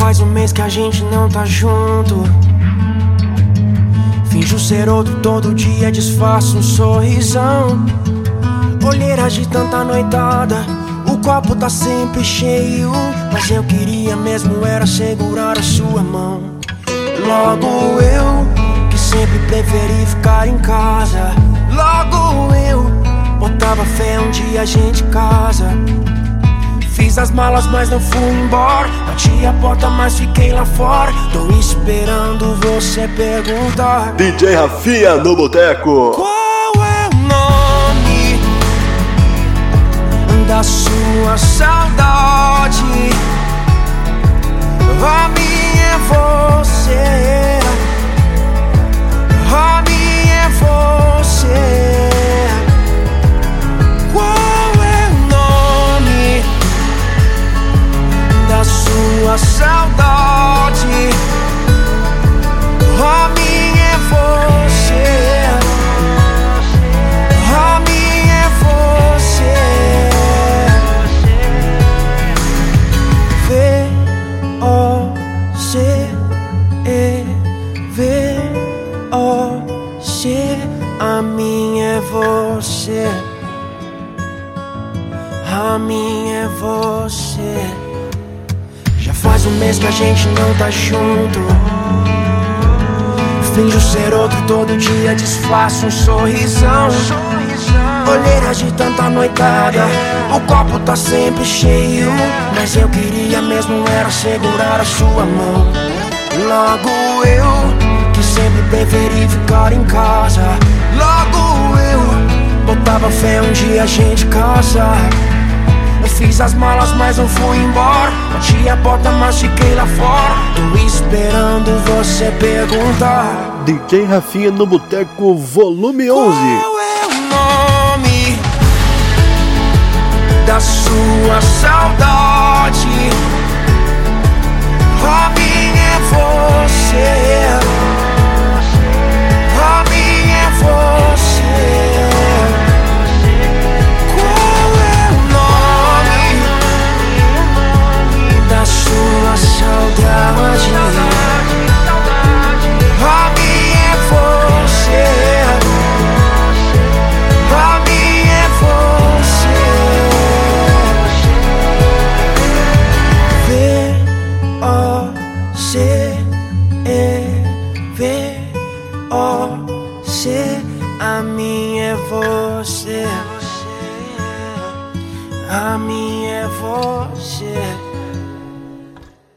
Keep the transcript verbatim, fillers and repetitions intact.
faz um mês que a gente não tá junto. Finjo ser outro todo dia, disfarço um sorrisão. Olheiras de tanta noitada, o copo tá sempre cheio. Mas eu queria mesmo era segurar a sua mão. Logo eu, que sempre preferi ficar em casa. Logo eu, botava fé um dia a gente casa. Fiz as malas, mas não fui embora. Bati a porta, mas fiquei lá fora. Tô esperando você perguntar. D J Rafinha no Boteco. Qual é o nome da sua saudade? A minha é você. A minha é você. Qual é o nome da sua saudade? A minha é você. A minha é você. V O C E V O C. A minha é você. A minha é você. Já faz um mês que a gente não tá junto. Finjo ser outro todo dia, disfarço um sorrisão. Olheiras de tanta noitada, o copo tá sempre cheio. Mas eu queria mesmo era segurar a sua mão. Logo eu, que sempre preferi ficar em casa. Logo eu, botava fé um dia a gente casar. Eu fiz as malas, mas não fui embora. Bati a porta, mas fiquei lá fora. Tô esperando você perguntar. D J Rafinha no Boteco, volume onze. Qual é o nome da sua saudade? A minha é você. A minha é você. Sua saudade, a minha é você. A minha é você. V O C E V O C. A minha é você. A minha é você.